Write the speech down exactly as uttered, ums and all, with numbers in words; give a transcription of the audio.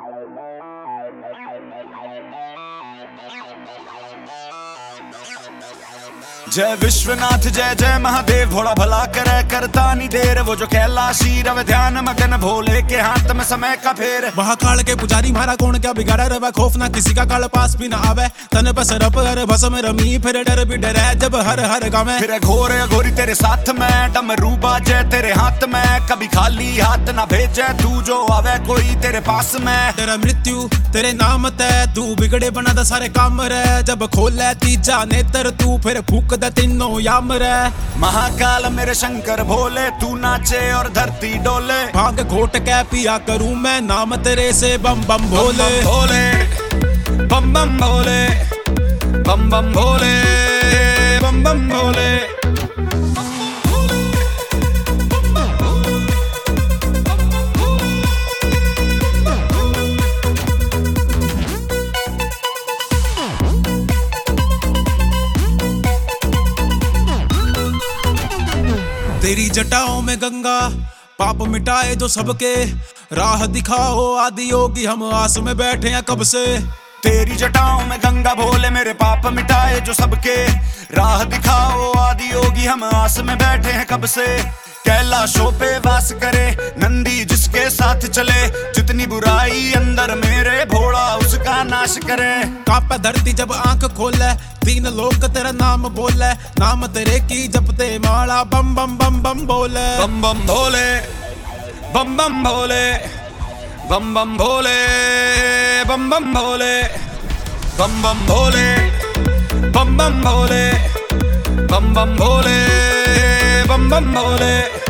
जय विश्वनाथ जय जय महादेव, भोला भला करे करता नहीं देर। वो जो कैलाशी रवे ध्यान मगन, भोले के हाथ में समय का फेर। महाकाल के पुजारी मारा कौन क्या बिगाड़ा रवा, खौफ ना किसी का काल पास भी ना आवे। तन पर सरप हर भस्म रमी, फिर डर भी डरे जब हर हर गावे। फिर घोर घोरी तेरे साथ में, डमरू बाजे तेरे हाथ में। कभी खाली हाथ ना भेजे तू, जो आवे कोई तेरे पास में। तेरा मृत्यु तेरे नाम तय, तू बिगड़े बना दा सारे काम रे। जब खोले तीजा नेत्र तू, फिर फूक दे तीनों याम रे। महाकाल मेरे शंकर भोले, तू नाचे और धरती डोले। भांग घोट के पिया करूं मैं, नाम तेरे से बम बम भोले। भोले बम बम भोले, बम बम भोले, बम बम भोले। तेरी जटाओं में गंगा पाप मिटाए जो सबके, राह दिखाओ आदि योगी, हम आस में बैठे हैं कब से। तेरी जटाओं में गंगा भोले, मेरे पाप मिटाए जो सबके। राह दिखाओ आदि योगी, हम आस में बैठे हैं कब से। कैलाशों पे वास करे नंदी जिसके साथ चले, जितनी बुराई अंदर मेरे भोला उसका नाश करे। कांपे धरती जब आंख खोले, तीन लोग तेरा नाम बोले। नाम तेरे की जपते माला, बम बम बम बम बोले। बम बम भोले, बम बम भोले, बम बम भोले, बम बम भोले, बम बम भोले, बम बम भोले, बम बम भोले, बम बम भोले।